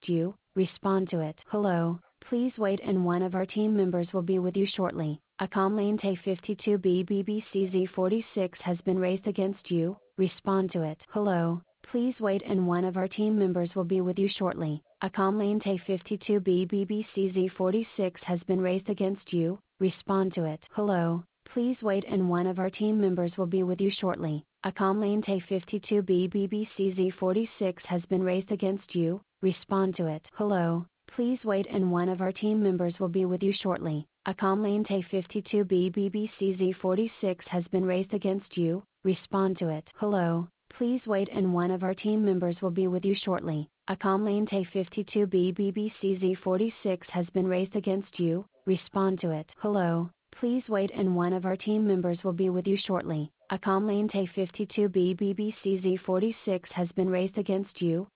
against you, respond to it. Hello, please wait and one of our team members will be with you shortly. A complaint A52B BBCZ46 has been raised against you, respond to it. Hello, please wait and one of our team members will be with you shortly. A complaint A52B BBCZ46 has been raised against you, respond to it. Hello, please wait and one of our team members will be with you shortly. A complaint A52B BBCZ46 has been raised against you, respond to it. Hello, please wait and one of our team members will be with you shortly. A complaint A52B BBCZ46 has been raised against you, respond to it. Hello, please wait and one of our team members will be with you shortly. A complaint A52B BBCZ46 has been raised against you, respond to it. Hello, please wait and one of our team members will be with you shortly. A complaint A52B BBCZ46 has been raised against you,